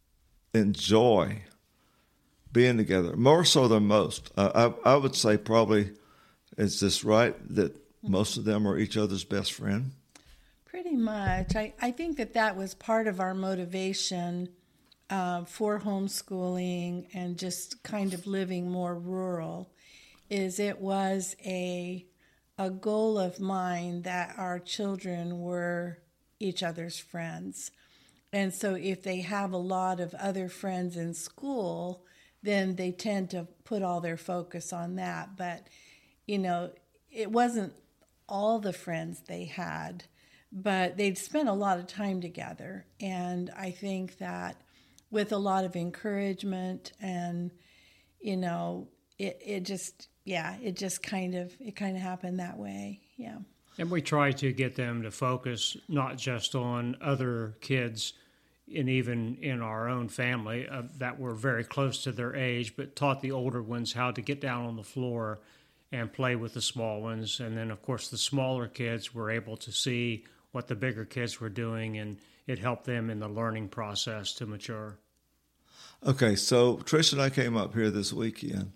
[SPEAKER 1] enjoy being together, more so than most. Uh, I, I would say probably, is this right, that most of them are each other's best friend?
[SPEAKER 3] Pretty much. I, I think that that was part of our motivation uh, for homeschooling and just kind of living more rural, is it was a a goal of mine that our children were each other's friends. And so if they have a lot of other friends in school, then they tend to put all their focus on that. But, you know, it wasn't all the friends they had, but they'd spent a lot of time together. And I think that with a lot of encouragement and, you know, it, it just, yeah, it just kind of, it kind of happened that way. Yeah.
[SPEAKER 4] And we try to get them to focus not just on other kids and even in our own family uh, that were very close to their age, but taught the older ones how to get down on the floor and play with the small ones. And then, of course, the smaller kids were able to see what the bigger kids were doing, and it helped them in the learning process to mature.
[SPEAKER 1] Okay, so Trish and I came up here this weekend.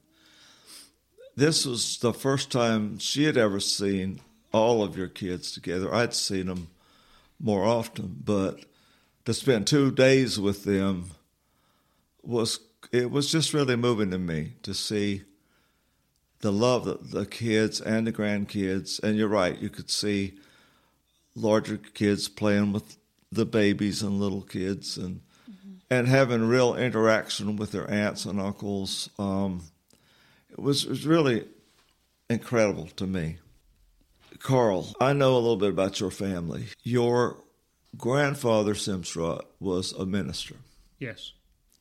[SPEAKER 1] This was the first time she had ever seen all of your kids together. I'd seen them more often, but to spend two days with them was, it was just really moving to me to see the love that the kids and the grandkids, and you're right, you could see larger kids playing with the babies and little kids and mm-hmm. and having real interaction with their aunts and uncles. Um, it was, it was really incredible to me. Carl, I know a little bit about your family. Your grandfather, Simstrot, was a minister.
[SPEAKER 4] Yes.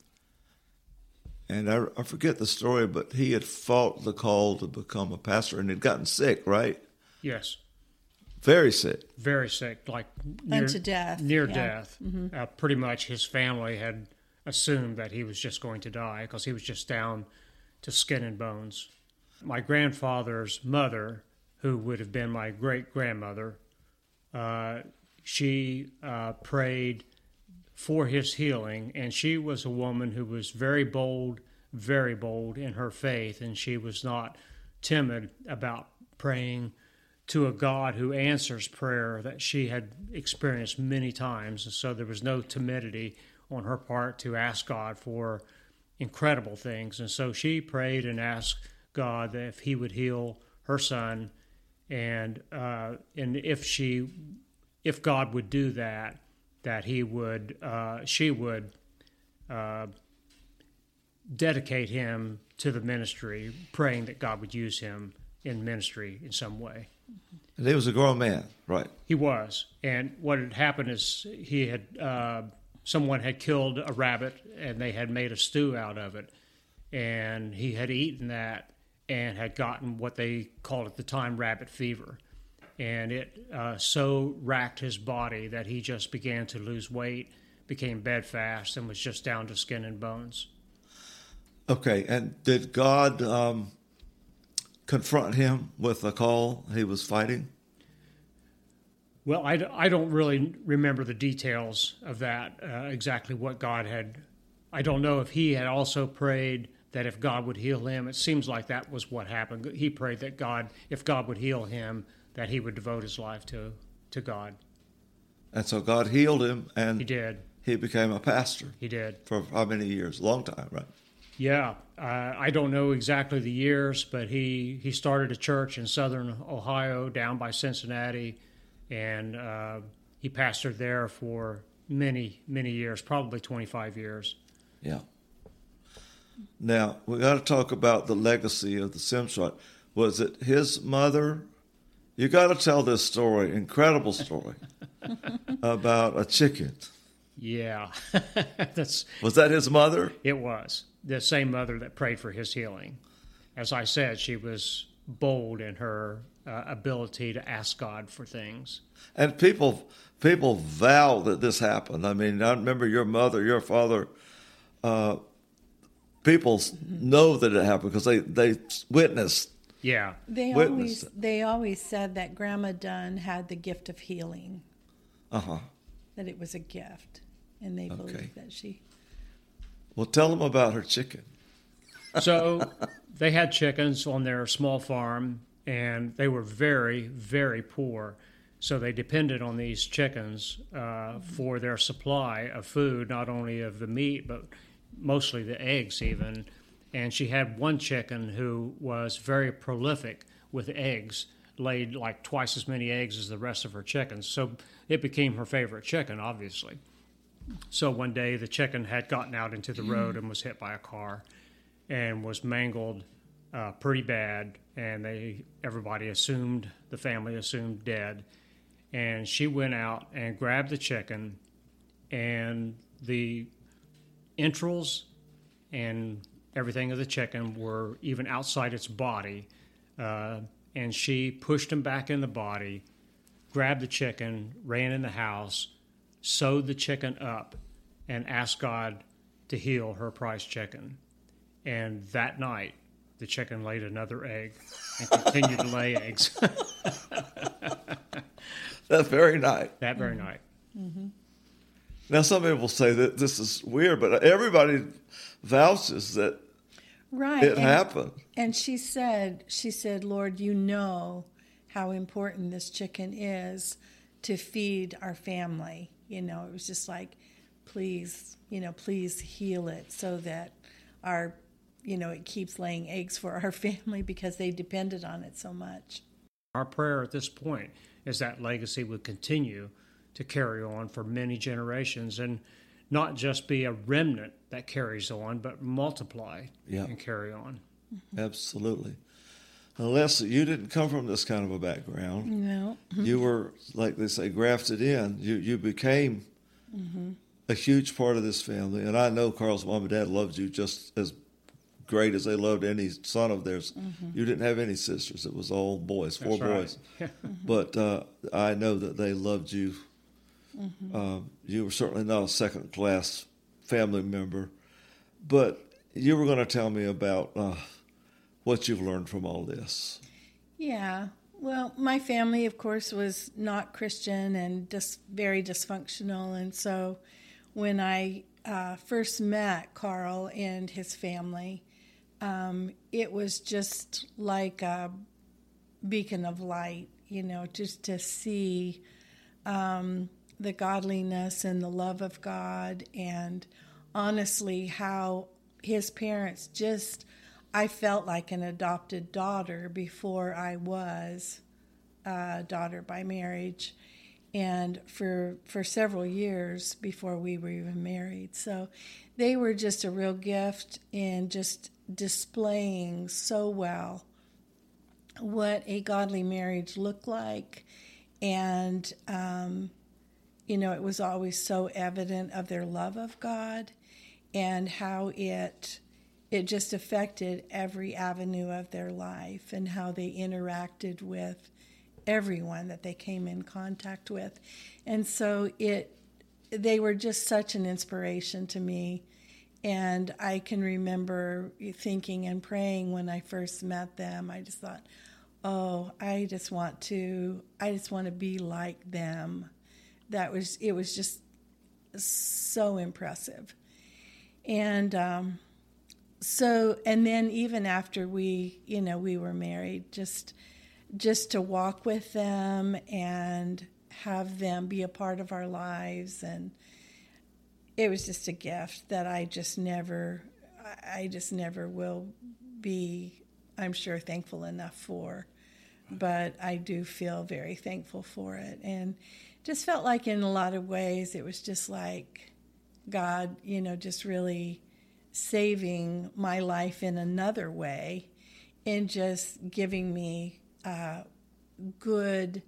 [SPEAKER 1] And I, I forget the story, but he had fought the call to become a pastor and had gotten sick, right?
[SPEAKER 4] Yes.
[SPEAKER 1] Very sick.
[SPEAKER 4] Very sick, like near,
[SPEAKER 3] Unto death.
[SPEAKER 4] Near
[SPEAKER 3] yeah.
[SPEAKER 4] death. Mm-hmm. Uh, pretty much his family had assumed that he was just going to die because he was just down to skin and bones. My grandfather's mother, who would have been my great-grandmother, uh, she uh, prayed for his healing, and she was a woman who was very bold, very bold in her faith, and she was not timid about praying to a God who answers prayer that she had experienced many times. And so there was no timidity on her part to ask God for incredible things. And so she prayed and asked God that if he would heal her son, and uh, and if she, if God would do that, that he would, uh, she would uh, dedicate him to the ministry, praying that God would use him in ministry in some way.
[SPEAKER 1] And he was a grown man, right?
[SPEAKER 4] He was. And what had happened is he had, uh, someone had killed a rabbit and they had made a stew out of it. And he had eaten that and had gotten what they called at the time rabbit fever. And it uh, so racked his body that he just began to lose weight, became bedfast, and was just down to skin and bones.
[SPEAKER 1] Okay, and did God um, confront him with a call he was fighting?
[SPEAKER 4] Well, I, I don't really remember the details of that, uh, exactly what God had. I don't know if he had also prayed that if God would heal him. It seems like that was what happened. He prayed that God, if God would heal him, that he would devote his life to, to God.
[SPEAKER 1] And so God healed him, and
[SPEAKER 4] He did.
[SPEAKER 1] he became a pastor.
[SPEAKER 4] He did.
[SPEAKER 1] For how many years? A long time, right?
[SPEAKER 4] Yeah, uh, I don't know exactly the years, but he, he started a church in southern Ohio down by Cincinnati, and uh, he pastored there for many, many years, probably twenty-five years.
[SPEAKER 1] Yeah. Now, we got to talk about the legacy of the Simshot. Was it his mother? You got to tell this story, incredible story, about a chicken.
[SPEAKER 4] Yeah, that's.
[SPEAKER 1] Was that his mother?
[SPEAKER 4] It was the same mother that prayed for his healing. As I said, she was bold in her uh, ability to ask God for things.
[SPEAKER 1] And people, people vow that this happened. I mean, I remember your mother, your father. Uh, people know that it happened because they they witnessed.
[SPEAKER 4] Yeah,
[SPEAKER 3] They
[SPEAKER 1] Witness
[SPEAKER 3] always
[SPEAKER 1] it.
[SPEAKER 3] they always said that Grandma Dunn had the gift of healing,
[SPEAKER 1] Uh huh.
[SPEAKER 3] that it was a gift, and they
[SPEAKER 1] Okay.
[SPEAKER 3] believe that she.
[SPEAKER 1] Well, tell them about her chicken.
[SPEAKER 4] so they had chickens on their small farm, and they were very, very poor. So they depended on these chickens uh, for their supply of food, not only of the meat, but mostly the eggs even. And she had one chicken who was very prolific with eggs, laid like twice as many eggs as the rest of her chickens. So it became her favorite chicken, obviously. So one day the chicken had gotten out into the road and was hit by a car and was mangled uh, pretty bad. And they everybody assumed, the family assumed dead. And she went out and grabbed the chicken, and the entrails and everything of the chicken were even outside its body. Uh, and she pushed him back in the body, grabbed the chicken, ran in the house, sewed the chicken up, and asked God to heal her prized chicken. And that night, the chicken laid another egg and continued to lay eggs.
[SPEAKER 1] That very night.
[SPEAKER 4] That very night.
[SPEAKER 1] Now, some people say that this is weird, but everybody vouches that
[SPEAKER 3] Right.
[SPEAKER 1] it
[SPEAKER 3] and,
[SPEAKER 1] happened.
[SPEAKER 3] And she said, she said, Lord, you know how important this chicken is to feed our family. You know, it was just like, please, you know, please heal it so that our, you know, it keeps laying eggs for our family because they depended on it so much.
[SPEAKER 4] Our prayer at this point is that legacy would continue to carry on for many generations and not just be a remnant that carries on, but multiply
[SPEAKER 1] Yeah.
[SPEAKER 4] and carry on.
[SPEAKER 1] Absolutely. Now, Leslie, you didn't come from this kind of a background.
[SPEAKER 3] No.
[SPEAKER 1] You were, like they say, grafted in. You you became a huge part of this family. And I know Carl's mom and dad loved you just as great as they loved any son of theirs. You didn't have any sisters. It was all boys, four
[SPEAKER 4] That's
[SPEAKER 1] boys.
[SPEAKER 4] right.
[SPEAKER 1] But uh, I know that they loved you. Um, you were certainly not a second-class family member. But you were going to tell me about uh, what you've learned from all this.
[SPEAKER 3] Yeah. Well, my family, of course, was not Christian and just very dysfunctional. And so when I uh, first met Carl and his family, um, it was just like a beacon of light, you know, just to see um, the godliness and the love of God, and honestly how his parents just, I felt like an adopted daughter before I was a daughter by marriage, and for for several years before we were even married. So they were just a real gift in just displaying so well what a godly marriage looked like. And, um, you know, it was always so evident of their love of God and how it it just affected every avenue of their life and how they interacted with everyone that they came in contact with. And so it they were just such an inspiration to me. And I can remember thinking and praying when I first met them. I just thought, oh, I just want to, I just want to be like them. That was, it was just so impressive. And um, so, and then even after we, you know, we were married, just, just to walk with them and have them be a part of our lives, and it was just a gift that I just never, I just never will be, I'm sure, thankful enough for. But I do feel very thankful for it. And just felt like in a lot of ways it was just like God, you know, just really saving my life in another way, in just giving me uh, good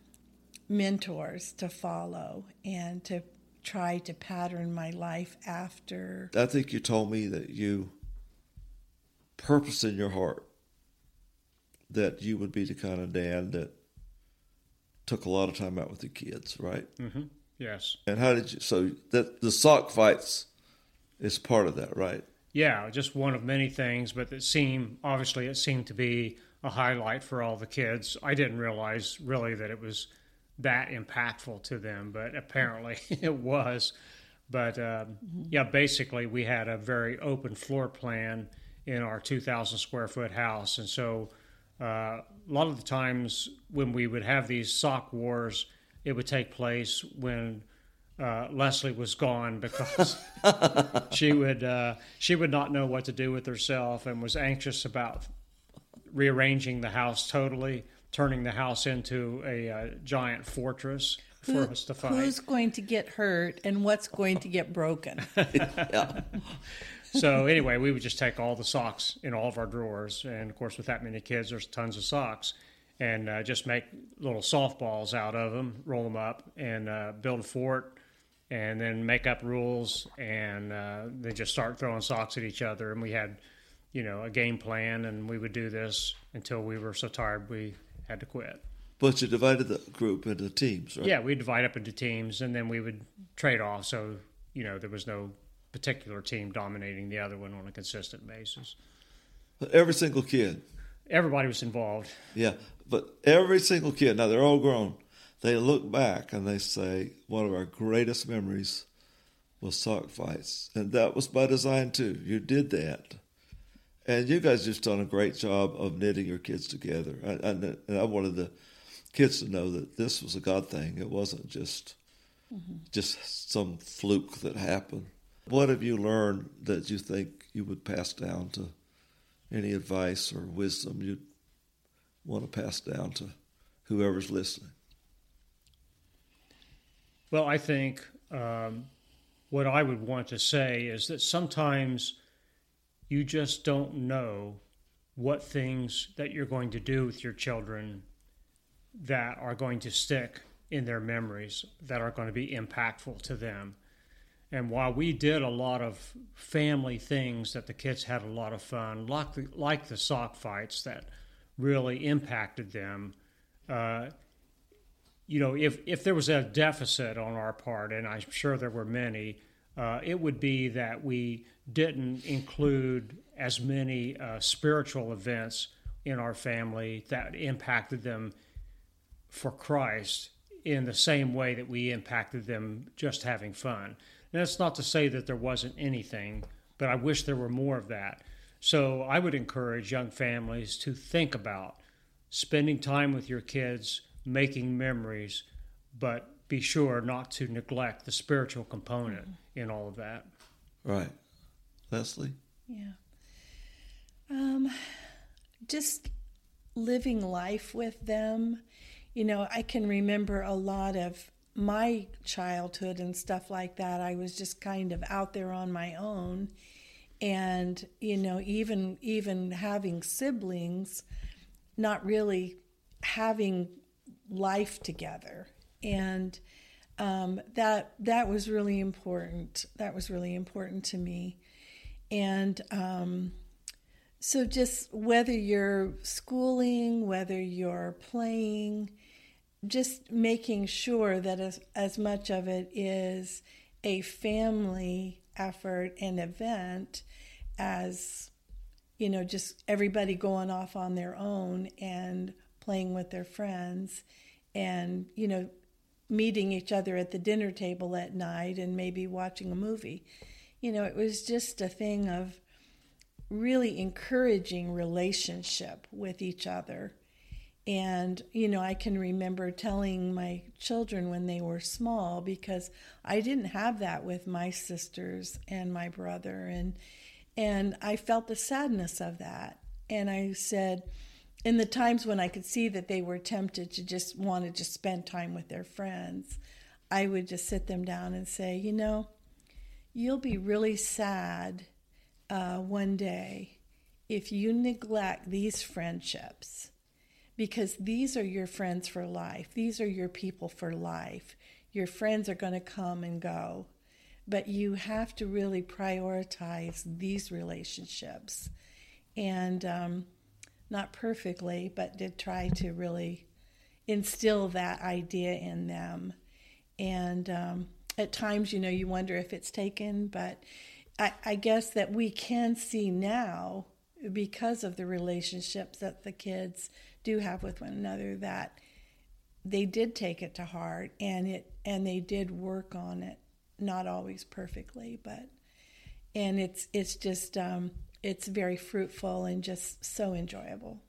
[SPEAKER 3] mentors to follow and to try to pattern my life after.
[SPEAKER 1] I think you told me that you purposed in your heart that you would be the kind of dad that took a lot of time out with the kids, right?
[SPEAKER 4] Mm-hmm. Yes.
[SPEAKER 1] And how did you, so that the sock fights is part of that, right?
[SPEAKER 4] Yeah, just one of many things, but it seemed, obviously it seemed to be a highlight for all the kids. I didn't realize really that it was that impactful to them, but apparently it was. But um, yeah, basically we had a very open floor plan in our two thousand square foot house. And so uh, a lot of the times when we would have these sock wars, it would take place when uh, Leslie was gone, because she would uh, she would not know what to do with herself and was anxious about rearranging the house totally, turning the house into a uh, giant fortress for
[SPEAKER 3] Who,
[SPEAKER 4] us to fight.
[SPEAKER 3] Who's going to get hurt and what's going to get broken?
[SPEAKER 1] Yeah.
[SPEAKER 4] So anyway, we would just take all the socks in all of our drawers, and of course with that many kids there's tons of socks, and uh, just make little softballs out of them, roll them up, and uh, build a fort, and then make up rules, and uh, then just start throwing socks at each other. And we had, you know, a game plan, and we would do this until we were so tired we had to quit.
[SPEAKER 1] But you divided the group into teams, right?
[SPEAKER 4] Yeah, we'd divide up into teams, and then we would trade off, so, you know, there was no particular team dominating the other one on a consistent basis.
[SPEAKER 1] But every single kid.
[SPEAKER 4] Everybody was involved.
[SPEAKER 1] Yeah, but every single kid, now they're all grown, they look back and they say, one of our greatest memories was sock fights. And that was by design too. You did that. And you guys just done a great job of knitting your kids together. And I, I wanted the kids to know that this was a God thing. It wasn't just mm-hmm. just some fluke that happened. What have you learned that you think you would pass down to, any advice or wisdom you'd want to pass down to whoever's listening?
[SPEAKER 4] Well, I think um, what I would want to say is that sometimes you just don't know what things that you're going to do with your children that are going to stick in their memories, that are going to be impactful to them. And while we did a lot of family things that the kids had a lot of fun, like the, like the sock fights that really impacted them, uh, you know, if, if there was a deficit on our part, and I'm sure there were many, uh, it would be that we didn't include as many uh, spiritual events in our family that impacted them for Christ in the same way that we impacted them just having fun. And that's not to say that there wasn't anything, but I wish there were more of that. So I would encourage young families to think about spending time with your kids, making memories, but be sure not to neglect the spiritual component mm-hmm. in all of that.
[SPEAKER 1] Right. Leslie?
[SPEAKER 3] Yeah. Um, just living life with them. You know, I can remember a lot of my childhood and stuff like that. I was just kind of out there on my own. And, you know, even even having siblings, not really having life together. And um, that that was really important. That was really important to me. And um, so just whether you're schooling, whether you're playing, just making sure that as, as much of it is a family effort and event as, you know, just everybody going off on their own and playing with their friends and, you know, meeting each other at the dinner table at night and maybe watching a movie. You know, it was just a thing of really encouraging relationship with each other. And, you know, I can remember telling my children when they were small, because I didn't have that with my sisters and my brother. And and I felt the sadness of that. And I said, in the times when I could see that they were tempted to just want to just spend time with their friends, I would just sit them down and say, you know, you'll be really sad uh, one day if you neglect these friendships. Because these are your friends for life. These are your people for life. Your friends are going to come and go. But you have to really prioritize these relationships. And um, not perfectly, but did try to really instill that idea in them. And um, at times, you know, you wonder if it's taken. But I, I guess that we can see now, because of the relationships that the kids do have with one another, that they did take it to heart, and it and they did work on it, not always perfectly, but and it's it's just um, it's very fruitful and just so enjoyable.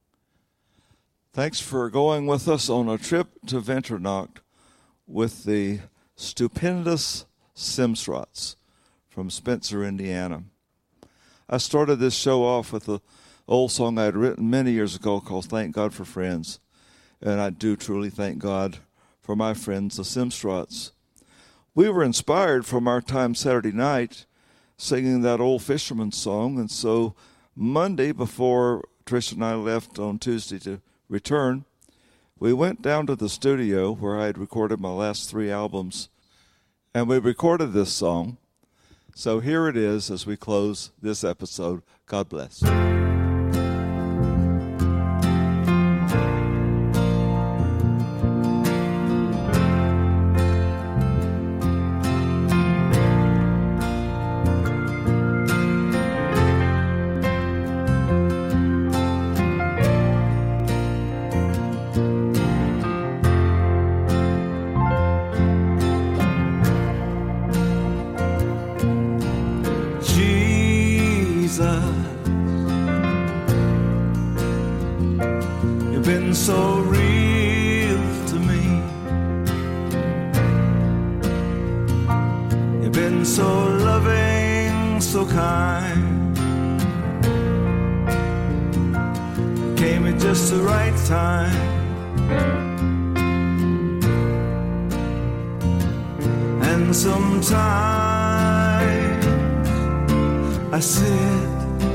[SPEAKER 1] Thanks for going with us on a trip to Winternacht with the stupendous Simsrots from Spencer, Indiana. I started this show off with a old song I had written many years ago called Thank God for Friends. And I do truly thank God for my friends, the Simsrots. We were inspired from our time Saturday night singing that old fisherman song. And so Monday, before Tricia and I left on Tuesday to return, we went down to the studio where I had recorded my last three albums. And we recorded this song. So here it is as we close this episode. God bless.
[SPEAKER 6] So real to me. You've been so loving, so kind. You came at just the right time. And sometimes I sit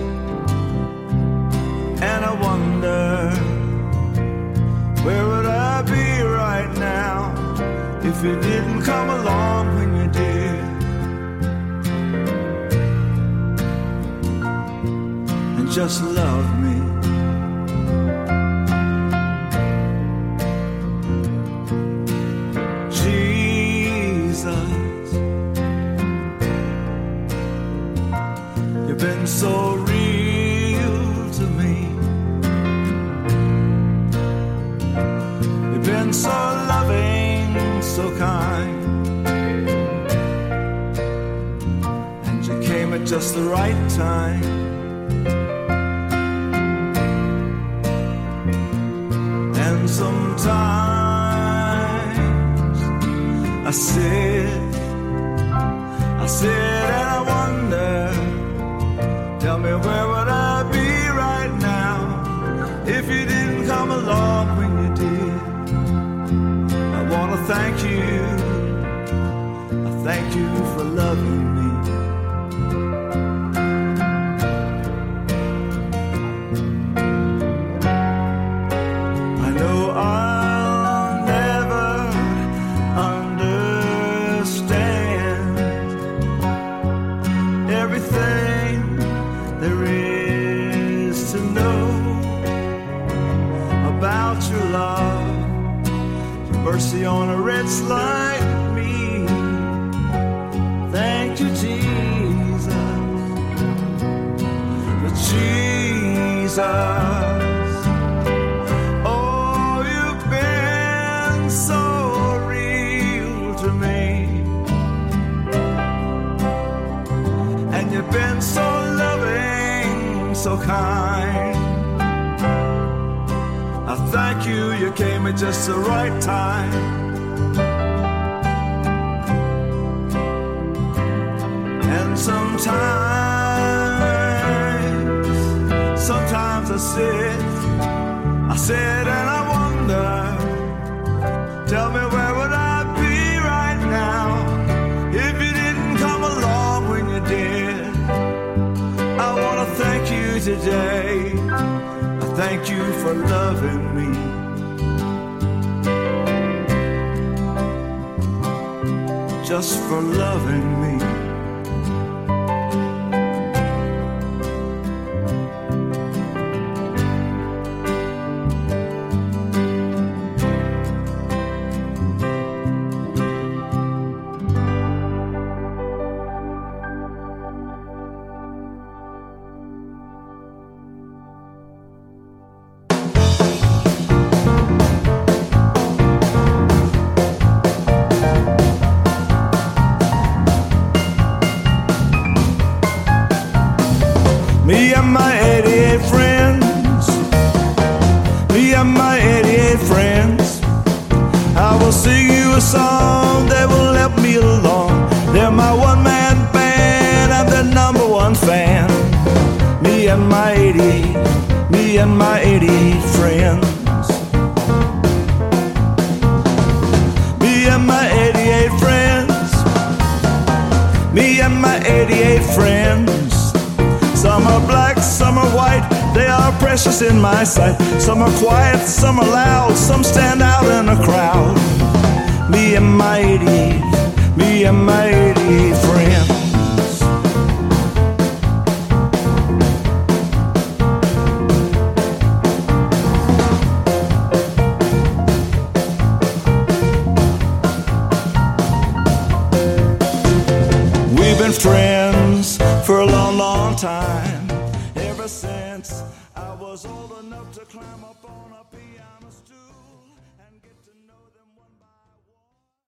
[SPEAKER 6] and I wonder, where would I be right now if you didn't come along when you did? And just love me. Jesus, you've been so real to me. Been so loving, so kind, and you came at just the right time. And sometimes I sit, I sit and I wonder, tell me where would I be right now if you didn't come along when you did. I want to thank you, I thank you for loving me. I know I'll never understand everything there is to know about your love, your mercy on a wretch like me. Thank you, Jesus, for Jesus. Oh, you've been so real to me, and you've been so loving, so kind. I thank you, you came at just the right time. And sometimes, sometimes I sit, I sit and I wonder, tell me where would I be right now if you didn't come along when you did. I want to thank you today, I thank you for loving me. Just for loving me. Me and my eighty-eight friends, me and my eighty-eight friends, I will sing you a song that will help me along. They're my one-man band, I'm their number one fan. Me and my eighty-eight, me and my eighty-eight friends. Me and my eighty-eight friends, me and my eighty-eight friends. Some are black, some are white, they are precious in my sight. Some are quiet, some are loud, some stand out in a crowd. Me and my eighty-eight, me and my eighty-eight friends. We've been friends for a long, long time, ever since I was old enough to climb up on a piano.